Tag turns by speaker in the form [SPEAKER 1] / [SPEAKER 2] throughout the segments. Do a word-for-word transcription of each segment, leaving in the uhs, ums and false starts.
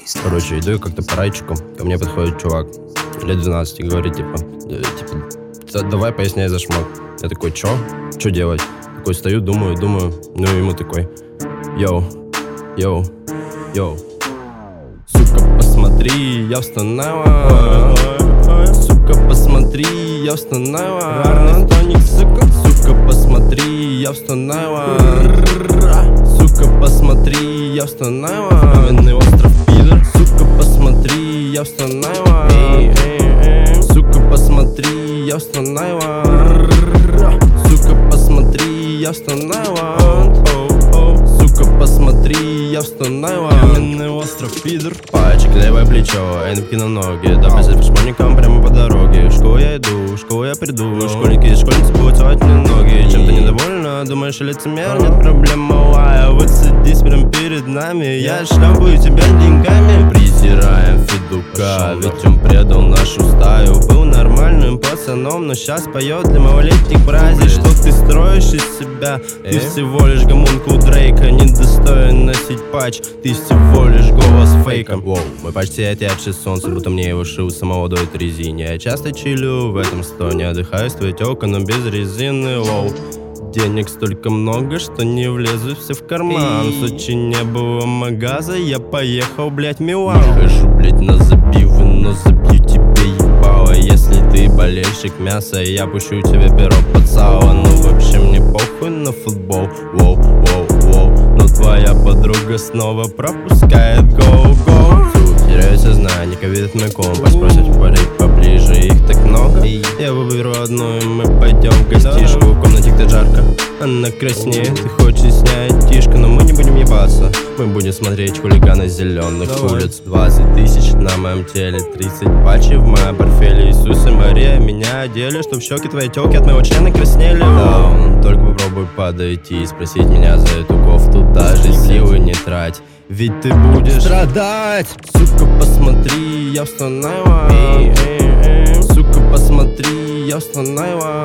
[SPEAKER 1] Короче, иду я как-то по райчику, ко мне подходит чувак лет двенадцати, говорит, типа, э, типа, давай поясняй за шмак. Я такой, чё? Чё делать? Такой стою, думаю, думаю, ну и ему такой, йоу, йоу, йоу. Сука, посмотри, я встанова. Сука, посмотри, я встанова. Тоник, сука, сука, посмотри, я встанова. Сука, посмотри, я встанова. Каменный остров, пидор. Сука, посмотри, я встанова. Сука, посмотри, я встанова. Сука, посмотри, я встанова. Сука, посмотри, я встанова. Каменный остров, пидор. Пальчик, левое плечо, энки на ноги. Дописать по школьникам прямо по дороге. В школу я иду, в школу я приду. Школьники и школьницы будут целовать мне ноги. Чем-то недовольна, думаешь, лицемер? Нет проблем, малая, вот садись прям перед нами. Я шляпаю тебя деньгами. Презираем Федука, ведь он предал нашу стаю. Был нормальным пацаном, но сейчас поет для малолетних бразий. Что ты строишь из себя? Ты всего лишь гомунка у Дрейка. Недостоин носить патч, ты всего лишь голос фейком. Воу, мой патч сияет ярче солнца, будто мне его шил самолодой от резине. Я часто чилю в этом стоне, отдыхаю с твоей тёлкой, но без резины. Воу, денег столько много, что не влезу все в карман. В Сочи не было магаза, я поехал, блять, в Милан. Не хожу, блять, на забивы, но забью тебе ебало. Если ты болельщик мяса, я пущу тебе пирог под сало. Ну вообще мне похуй на футбол. Воу, воу, воу. Но твоя подруга снова пропускает гоу-гоу. Теряю сознание, ковид от мой компас. Просят парить поближе, их так много. Я выберу одну, и мы пойдем в гостишку. В комнате где жарко, она краснеет и хочет снять тишка. Но мы не будем ебаться, мы будем смотреть хулиганы зеленых улиц. Двадцать тысяч на моем теле, тридцать патчей в моем портфеле. Иисус и Мария меня одели, чтоб щеки твоей тёлки от моего члена краснели. Даун, только попробуй подойти и спросить меня за эту кофту. Даже силы не трать, ведь ты будешь страдать. Сука, посмотри, я встанова. Сука, посмотри, я встанова.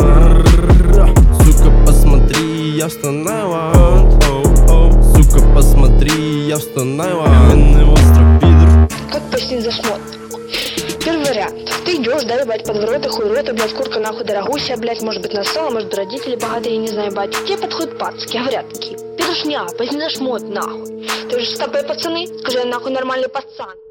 [SPEAKER 1] Сука, посмотри, я встанова. Сука, посмотри, я встанова. Каменный остров, пидор.
[SPEAKER 2] Как пояснить за шмот? Первый вариант. Ты идешь, да, ебать, под ворота, хуй рота, блядь, куртка нахуй дорогущая, блядь, может быть настала, может быть родители богатые, не знаю, бать. Тебе подходят пацки, говорят такие, пидушня, поясни за шмот, нахуй. Ты же с тобой пацаны, скажи, я нахуй нормальный пацан.